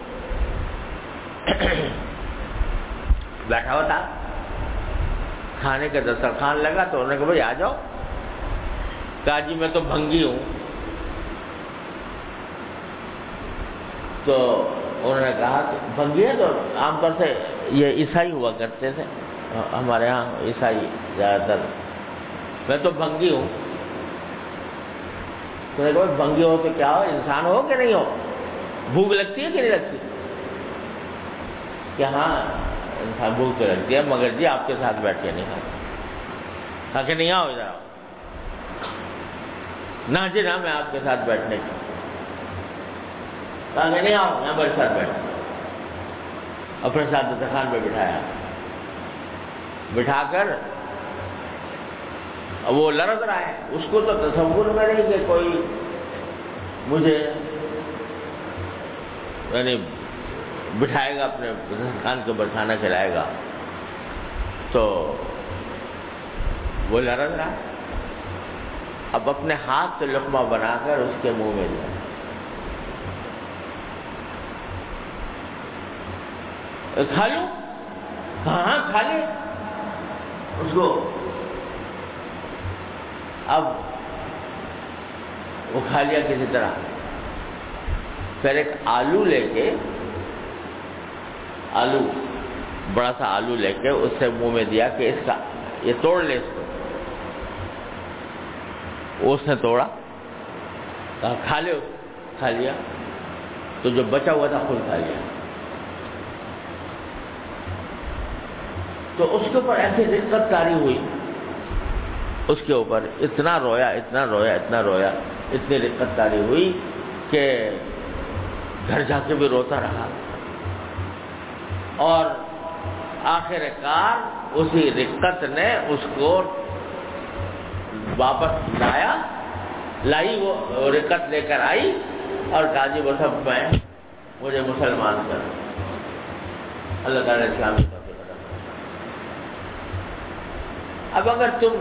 بیٹھا ہوا تھا، کھانے کا دسترخوان لگا تو انہوں نے کہا بھائی آ جاؤ. کہا جی میں تو بھنگی ہوں. تو انہوں نے کہا کہ بھنگی ہے تو عام طور سے یہ عیسائی ہوا کرتے تھے، ہمارے ہاں عیسائی زیادہ تر. میں تو بھنگی ہوں. تو نے کہا بھنگی ہو تو کیا ہو، انسان ہو کہ نہیں ہو؟ بھوک لگتی ہے کہ نہیں لگتی؟ کہ ہاں انسان بھوک تو لگتی ہے، مگر جی آپ کے ساتھ بیٹھ کے نہیں کھاتا. کہا کہ نہیں آؤ ادھر آؤ. نہ جی نہ میں آپ کے ساتھ بیٹھنے کی. کہا کہ نہیں آؤ میں میرے ساتھ بیٹھ. اپنے ساتھ دسترخوان پہ بٹھایا، بٹھا کر وہ لرز رہا ہے. اس کو تو تصور میں نہیں کہ کوئی مجھے یعنی بٹھائے گا اپنے دسترخوان کے اوپر کھانا کھلائے گا. تو وہ لرز رہا ہے. اب اپنے ہاتھ سے لقمہ بنا کر اس کے منہ میں دیا. کھا لوں؟ ہاں ہاں کھا لے اس کو. اب وہ کھا لیا کسی طرح. پھر ایک آلو لے کے آلو بڑا سا آلو لے کے اس سے منہ میں دیا کہ اس کا یہ توڑ لے اس کو. اس نے توڑا, کہا کھا لے, کھا لیا, تو جو بچا ہوا تھا خود کھا لیا. تو اس کے اوپر ایسی دقت طاری ہوئی, اس کے اوپر اتنا رویا اتنا رویا اتنا رویا اتنی دقت طاری ہوئی کہ گھر جا کے بھی روتا رہا. اور آخر کار اسی رقت نے اس کو واپس لایا, لائی وہ رقت لے کر آئی اور کہا جی وہ سب میں مجھے مسلمان کر. اللہ تعالیٰ اسلامی کا فکر. اب اگر تم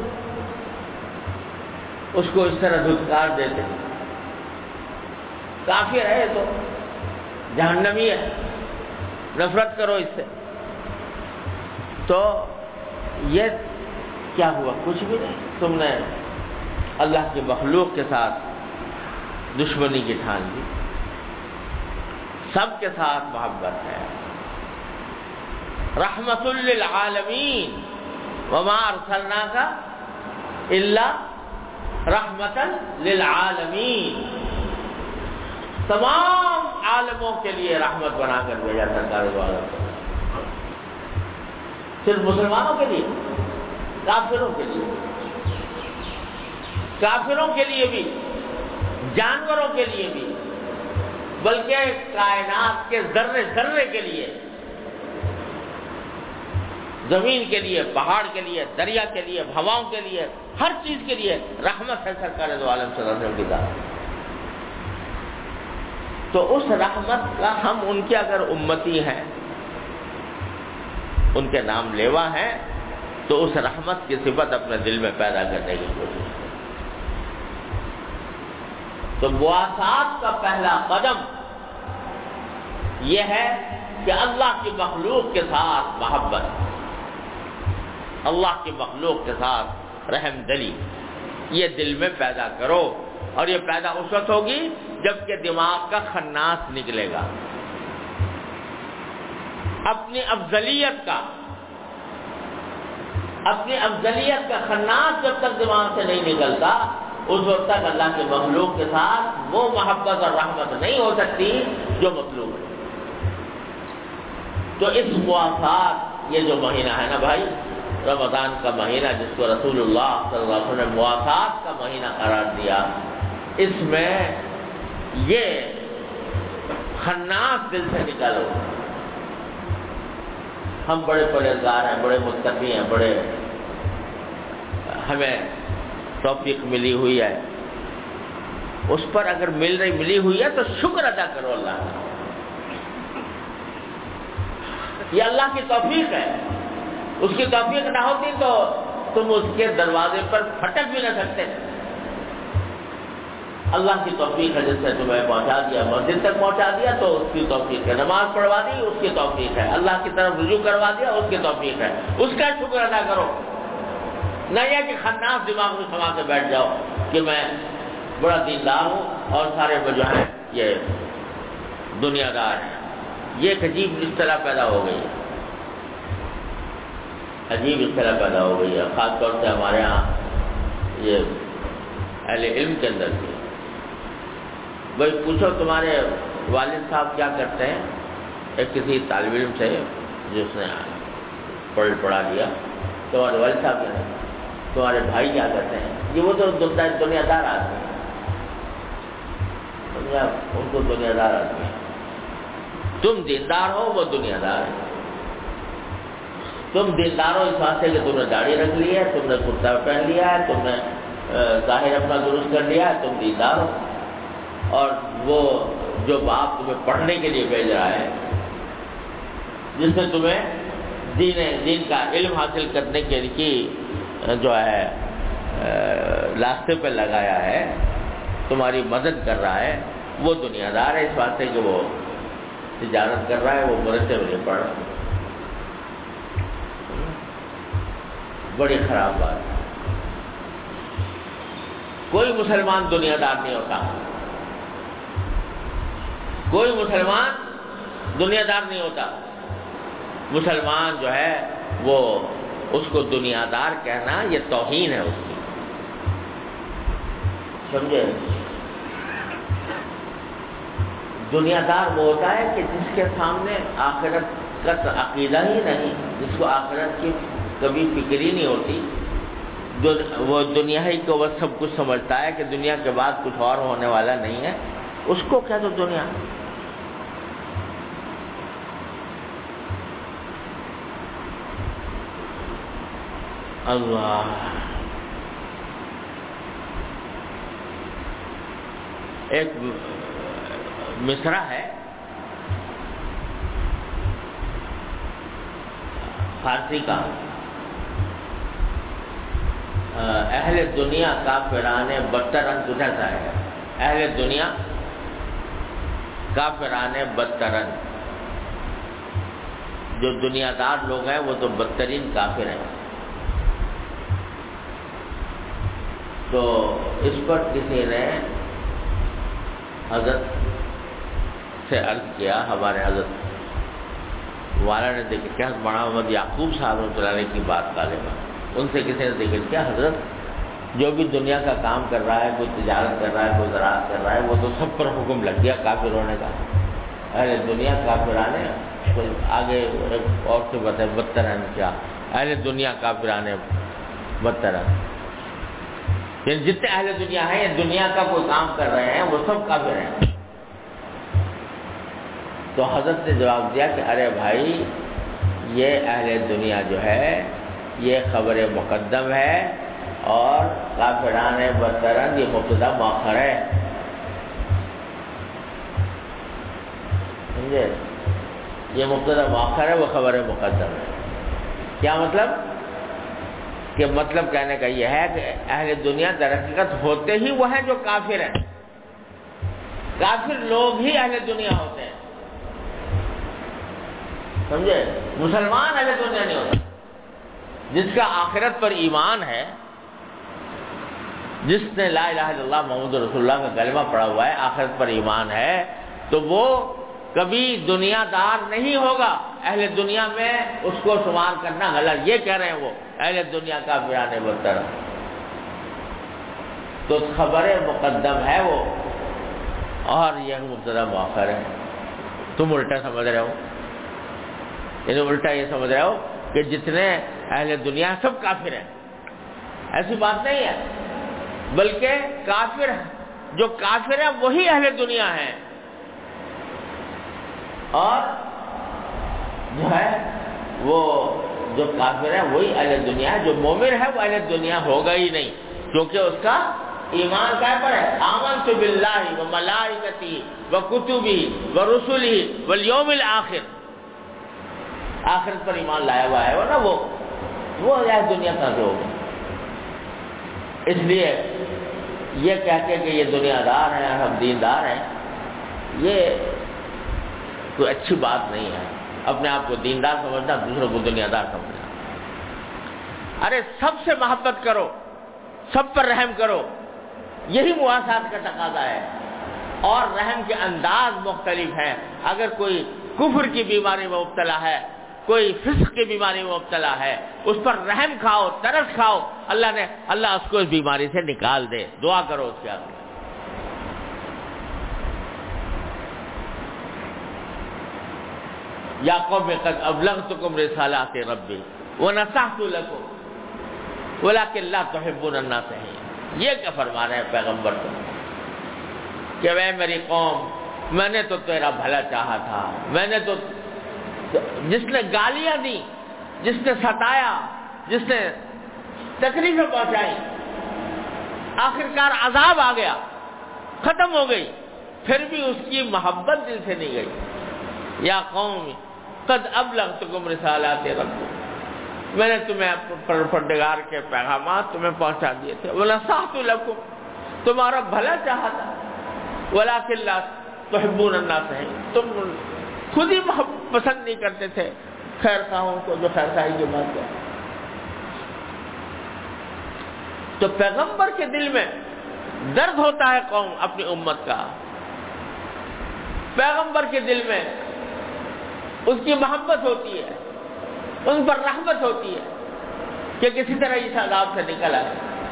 اس کو اس طرح دھتکار دیتے, کافر ہے تو جہنمی ہے, نفرت کرو اس سے, تو یہ کیا ہوا؟ کچھ بھی نہیں. تم نے اللہ کی مخلوق کے ساتھ دشمنی کی ٹھان دی. سب کے ساتھ محبت ہے. رحمت للعالمین وما ارسلناک الا رحمتا للعالمین. تمام عالموں کے لیے رحمت بنا کر بھیجا سرکار دو عالم. صرف مسلمانوں کے لیے؟ کافروں کے لیے, کافروں کے لیے بھی, جانوروں کے لیے بھی, بلکہ کائنات کے ذرے ذرے کے لیے, زمین کے لیے, پہاڑ کے لیے, دریا کے لیے, ہواؤں کے لیے, ہر چیز کے لیے رحمت ہے سرکار دو عالم صلی اللہ علیہ وسلم کی ذات. تو اس رحمت کا ہم ان کے اگر امتی ہیں, ان کے نام لیوا ہیں, تو اس رحمت کی صفت اپنے دل میں پیدا کرنے کی کوشش کریں. تو مواسات کا پہلا قدم یہ ہے کہ اللہ کی مخلوق کے ساتھ محبت, اللہ کی مخلوق کے ساتھ رحم دلی, یہ دل میں پیدا کرو. اور یہ پیدا اس وقت ہوگی جب کہ دماغ کا خناس نکلے گا. اپنی افضلیت کا اپنی افضلیت کا خناس جب تک دماغ سے نہیں نکلتا, اس وقت تک اللہ کے مخلوق کے ساتھ وہ محبت اور رحمت نہیں ہو سکتی جو مطلوب ہے. تو اس مواسات, یہ جو مہینہ ہے نا بھائی, رمضان کا مہینہ جس کو رسول اللہ صلی اللہ علیہ وسلم نے مواسات کا مہینہ قرار دیا, اس میں یہ خناس دل سے نکالو. ہم بڑے پرہیزگار ہیں, بڑے متقی ہیں, بڑے ہمیں توفیق ملی ہوئی ہے, اس پر اگر مل رہی ملی ہوئی ہے تو شکر ادا کرو اللہ کا. یہ اللہ کی توفیق ہے. اس کی توفیق نہ ہوتی تو تم اس کے دروازے پر پھٹک بھی نہ سکتے. اللہ کی توفیق ہے جس سے تمہیں پہنچا دیا, مسجد تک پہنچا دیا تو اس کی توفیق ہے, نماز پڑھوا دی اس کی توفیق ہے, اللہ کی طرف رجوع کروا دیا اس کی توفیق ہے. اس کا شکر ادا کرو, نہ یہ کہ خناس دماغ میں سما کے بیٹھ جاؤ کہ میں بڑا دیندار ہوں اور سارے جو ہیں یہ دنیا دار ہیں. یہ ایک عجیب اصطلاح پیدا ہو گئی ہے, عجیب اصطلاح پیدا ہو گئی ہے, خاص طور سے ہمارے ہاں یہ اہل علم کے اندر بھی. بھائی پوچھو تمہارے والد صاحب کیا کرتے ہیں, ایک کسی طالب علم سے جس نے پڑھ پڑھا لیا, تمہارے والد صاحب کیا کرتے ہیں, تمہارے بھائی کیا کرتے ہیں, یہ وہ تو دنیا دار آدمی ہیں, دنیا ان کو دنیا دار آدمی ہے. تم دیندار ہو, وہ دنیا دار ہے. تم دیندار ہو اس واسطے کہ تم نے داڑھی رکھ لی ہے, تم نے کرتا پہن لیا ہے, تم نے ظاہر اپنا درست کر لیا ہے, تم دیندار ہو. اور وہ جو باپ تمہیں پڑھنے کے لیے بھیج رہا ہے, جس نے تمہیں دین دین کا علم حاصل کرنے کے لیے جو ہے راستے پہ لگایا ہے, تمہاری مدد کر رہا ہے, وہ دنیا دار ہے اس واسطے کہ وہ تجارت کر رہا ہے, وہ مرتب نہیں پڑھ رہا. بڑی خراب بات ہے. کوئی مسلمان دنیا دار نہیں ہوتا. کوئی مسلمان دنیا دار نہیں ہوتا. مسلمان جو ہے وہ اس کو دنیا دار کہنا یہ توہین ہے اس کی. سمجھے؟ دنیا دار وہ ہوتا ہے کہ جس کے سامنے آخرت کا عقیدہ ہی نہیں، جس کو آخرت کی کبھی فکر ہی نہیں ہوتی. وہ دنیا ہی کو بس سب کچھ سمجھتا ہے کہ دنیا کے بعد کچھ اور ہونے والا نہیں ہے. اس کو کہہ دو دنیا. اللہ ایک مصرع ہے فارسی کا، اہل دنیا کافران بدترن کدھر سے آئے گا؟ اہل دنیا کافران بدترن، جو دنیا دار لوگ ہیں وہ تو بدترین کافر ہیں. تو اس پر کسی نے حضرت سے عرض کیا، ہمارے حضرت والا نے دیکھا کہ حضرت مولانا محمد یعقوب صاحب رحمۃ اللہ علیہ کی بات غالبا ان سے کسی نے ذکر کیا، حضرت جو بھی دنیا کا کام کر رہا ہے، کوئی تجارت کر رہا ہے، کوئی زراعت کر رہا ہے، وہ تو سب پر حکم لگ گیا کافر ہونے کا. اہل دنیا کافرانے، آگے ایک اور سے بتائے بدترن کیا، اہل دنیا کافرانے بدترن، یعنی جتنے اہل دنیا ہیں یہ دنیا کا کوئی کام کر رہے ہیں وہ سب کافر ہیں. تو حضرت نے جواب دیا کہ ارے بھائی یہ اہل دنیا جو ہے یہ خبر مقدم ہے اور کافران بدترن یہ مبتدا مؤخر ہے. سمجھے؟ یہ مبتدا مؤخر ہے، وہ خبر مقدم ہے. کیا مطلب؟ کہ مطلب کہنے کا یہ ہے کہ اہل دنیا در حقیقت ہوتے ہی وہ ہیں جو کافر ہیں. کافر لوگ ہی اہل دنیا ہوتے ہیں. سمجھے؟ مسلمان اہل دنیا نہیں ہوتا. جس کا آخرت پر ایمان ہے، جس نے لا الہ الا اللہ محمد رسول اللہ کا کلمہ پڑھا ہوا ہے، آخرت پر ایمان ہے، تو وہ کبھی دنیا دار نہیں ہوگا. اہل دنیا میں اس کو شمار کرنا غلط. یہ کہہ رہے ہیں وہ اہل دنیا کافران بدترن، تو خبر مقدم ہے وہ اور یہ مبتدا مؤخر ہے. تم الٹا سمجھ رہے ہو، یعنی الٹا یہ سمجھ رہے ہو کہ جتنے اہل دنیا سب کافر ہیں. ایسی بات نہیں ہے، بلکہ کافر جو کافر ہیں وہی اہل دنیا ہیں، اور جو ہے وہ جو کافر ہے وہی اہل دنیا ہے. جو مومن ہے وہ اہل دنیا ہوگا ہی نہیں، کیونکہ اس کا ایمان کیا پر ہے؟ آمنت باللہ و ملائکتہ و کتبہ و رسلہ والیوم الآخر. آخرت پر ایمان لایا ہوا ہے وہ نا، وہ وہ اہل دنیا کا ہوگا. اس لیے یہ کہتے کہ یہ دنیا دار ہیں ہم دیندار ہیں، یہ کوئی اچھی بات نہیں ہے. اپنے آپ کو دیندار سمجھنا، دوسروں کو دنیا دار سمجھنا. ارے سب سے محبت کرو، سب پر رحم کرو، یہی مواسات کا تقاضا ہے. اور رحم کے انداز مختلف ہیں. اگر کوئی کفر کی بیماری میں مبتلا ہے، کوئی فسق کی بیماری میں مبتلا ہے، اس پر رحم کھاؤ، ترس کھاؤ. اللہ نے اللہ اس کو اس بیماری سے نکال دے. دعا کرو اس کے آگے. یا قوم قد ابلغتکم رسالات ربی ونصحت لکم ولکن لا تحبون الناس. یہ کیا فرما رہے ہیں پیغمبر کو کہ اے میری قوم، میں نے تو تیرا بھلا چاہا تھا. میں نے تو جس نے گالیاں دی، جس نے ستایا، جس نے تکلیفیں پہنچائی، آخرکار عذاب آ گیا، ختم ہو گئی، پھر بھی اس کی محبت دل سے نہیں گئی. یا قوم قد ابلغتکم رسالات ربی، میں نے تمہیں پروردگار کے پیغامات تمہیں پہنچا دیے تھے. ونصحت لکم، تمہارا بھلا چاہا تھا. ولکن لا تحبون الناس، تم خود ہی پسند نہیں کرتے تھے خیر خواہوں کو جو خیر خواہی کی بات ہے. تو پیغمبر کے دل میں درد ہوتا ہے قوم اپنی امت کا، پیغمبر کے دل میں اس کی محبت ہوتی ہے، ان پر رحمت ہوتی ہے کہ کسی طرح اس عذاب سے نکل آئے،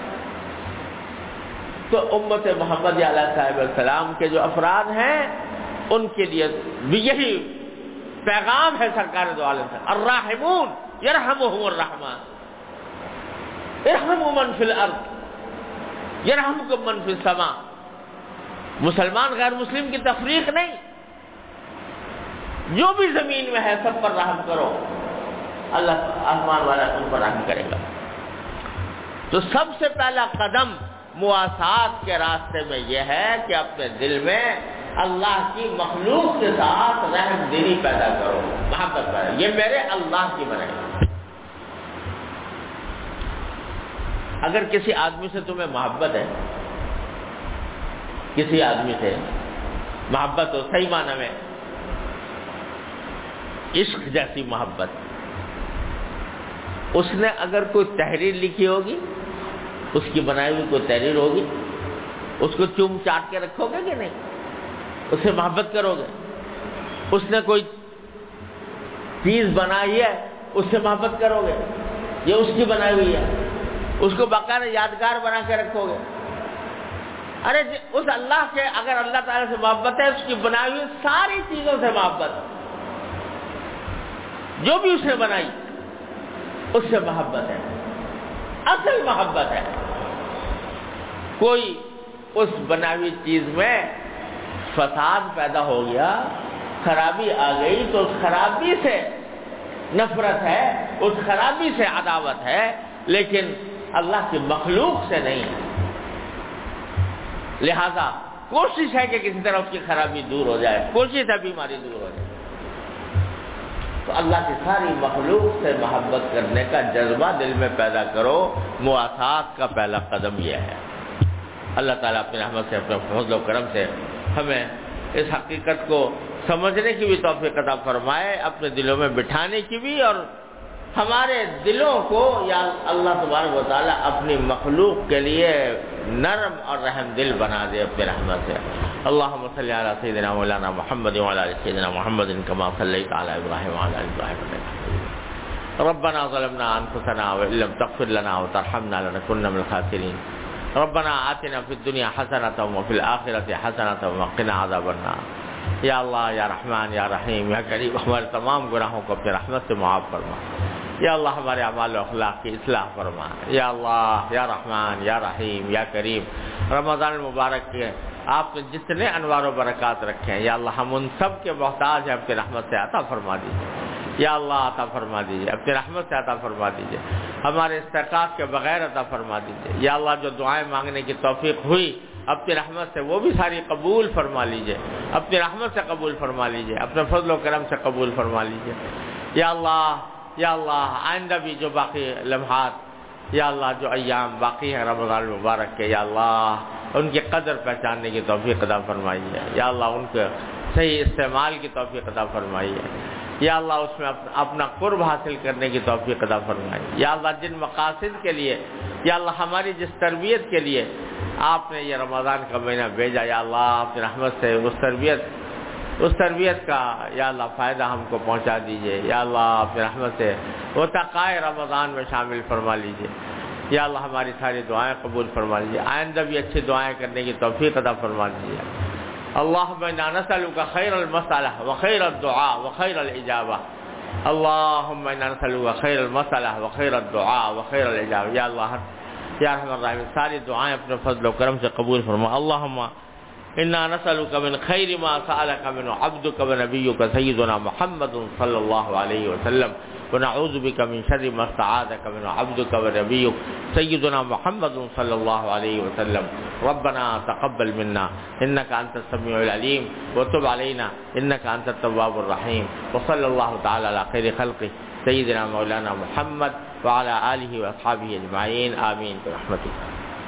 تو امت محمد علیہ صاحب السلام کے جو افراد ہیں ان کے لیے بھی یہی پیغام ہے سرکار دو عالم سے، الراحمون یرحمہم الرحمن ارحموا من فی الارض یرحمکم من فی السماء۔ مسلمان غیر مسلم کی تفریق نہیں، جو بھی زمین میں ہے سب پر رحم کرو، اللہ آسمان والا تم پر رحم کرے گا۔ تو سب سے پہلا قدم مواسات کے راستے میں یہ ہے کہ اپنے دل میں اللہ کی مخلوق کے ساتھ رحم دلی پیدا کرو، محبت پیدا، یہ میرے اللہ کی بنائی۔ اگر کسی آدمی سے تمہیں محبت ہے، کسی آدمی سے محبت ہو، صحیح معنی میں عشق جیسی محبت، اس نے اگر کوئی تحریر لکھی ہوگی، اس کی بنائی ہوئی کوئی تحریر ہوگی، اس کو چوم چاٹ کے رکھو گے کہ نہیں؟ اس سے محبت کرو گے۔ اس نے کوئی چیز بنائی ہے، اس سے محبت کرو گے، یہ اس کی بنائی ہوئی ہے، اس کو باقاعدہ یادگار بنا کے رکھو گے۔ ارے اس اللہ کے اگر اللہ تعالیٰ سے محبت ہے، اس کی بنائی ہوئی ساری چیزوں سے محبت، جو بھی اس نے بنائی اس سے محبت ہے، اصل محبت ہے۔ کوئی اس بنائی ہوئی چیز میں فساد پیدا ہو گیا، خرابی آ گئی، تو اس خرابی سے نفرت ہے، اس خرابی سے عداوت ہے، لیکن اللہ کی مخلوق سے نہیں ہے۔ لہذا کوشش ہے کہ کسی طرح اس کی خرابی دور ہو جائے، کوشش ہے بیماری دور ہو جائے۔ تو اللہ کی ساری مخلوق سے محبت کرنے کا جذبہ دل میں پیدا کرو۔ مواسات کا پہلا قدم یہ ہے۔ اللہ تعالیٰ اپنی رحمت سے، اپنے فضل و کرم سے ہمیں اس حقیقت کو سمجھنے کی بھی توفیق عطا فرمائے، اپنے دلوں میں بٹھانے کی بھی، اور ہمارے دلوں کو یا اللہ تبارک و تعالیٰ اپنی مخلوق کے لیے نرم اور رحم دل بنا دے اپنے رحمت سے۔ اللہم صلی علی سیدنا مولانا محمد وعلی آل سیدنا محمد کما صلیت علی ابراہیم وعلی آل ابراہیم۔ ربنا ظلمنا انفسنا وان لم تغفر لنا وترحمنا لنکن من الخاسرین۔ ربنا آتنا فی الدنیا حسنۃ وفی الآخرۃ حسنۃ وقنا عذاب النار۔ یا اللہ، یا رحمان، یا رحیم، یا کریم، ہمارے تمام گناہوں کو اپنی رحمت سے معاف فرما۔ یا اللہ، ہمارے اعمال و اخلاق کی اصلاح فرما۔ یا اللہ، یا رحمان، یا رحیم، یا کریم، رمضان المبارک کے آپ نے جتنے انوار و برکات رکھے ہیں، یا اللہ ہم ان سب کے محتاج ہیں، اپنی رحمت سے عطا فرما دیجیے۔ یا اللہ عطا فرما دیجیے، اپنی رحمت سے عطا فرما دیجیے، ہمارے استحقاق کے بغیر عطا فرما دیجیے۔ یا اللہ، جو دعائیں مانگنے کی توفیق ہوئی اپنی رحمت سے، وہ بھی ساری قبول فرما لیجیے، اپنی رحمت سے قبول فرما لیجیے، اپنے فضل و کرم سے قبول فرما لیجیے۔ یا اللہ، یا اللہ، آئندہ بھی جو باقی لمحات، یا اللہ جو ایام باقی ہیں رمضان المبارک کے، یا اللہ ان کی قدر پہچاننے کی توفیق عطا فرمائیے۔ یا اللہ ان کے صحیح استعمال کی توفیق عطا فرمائیے۔ یا اللہ اس میں اپنا قرب حاصل کرنے کی توفیق عطا فرمائیے۔ یا اللہ جن مقاصد کے لیے، یا اللہ ہماری جس تربیت کے لیے آپ نے یہ رمضان کا مہینہ بھیجا، یا اللہ اپنی رحمت سے اس تربیت اس تربیت کا یا اللہ فائدہ ہم کو پہنچا دیجیے۔ یا اللہ اپنی رحمت سے وہ تقائے رمضان میں شامل فرما لیجیے۔ یا اللہ ہماری ساری دعائیں قبول فرما لیجیے، آئندہ بھی اچھی دعائیں کرنے کی توفیق عطا فرما دیجیے۔ اللہم انا نسألک خیر المسألہ وخیر الدعاء وخیر الاجابہ۔ اللہم انا نسألک خیر المسألہ وخیر الدعاء وخیر الاجابہ۔ یا اللہ، یا ارحم الراحمین، ساری دعائیں اپنے فضل و کرم سے قبول فرما۔ اللہم انا نسألک من خیر ما سألک من عبدک ونبیک سیدنا محمد صلی اللہ علیہ وسلم، ونعوذ بک من شر ما استعاذک من عبدک ونبیک سیدنا محمد صلی اللہ علیہ وسلم۔ ربنا تقبل منا انک انت السمیع العلیم وتب علینا انک انت التواب الرحیم، وصلی اللہ تعالی علی خیر خلقہ سیدنا مولانا محمد وعلی آلہ واصحابہ اجمعین، آمین برحمتک۔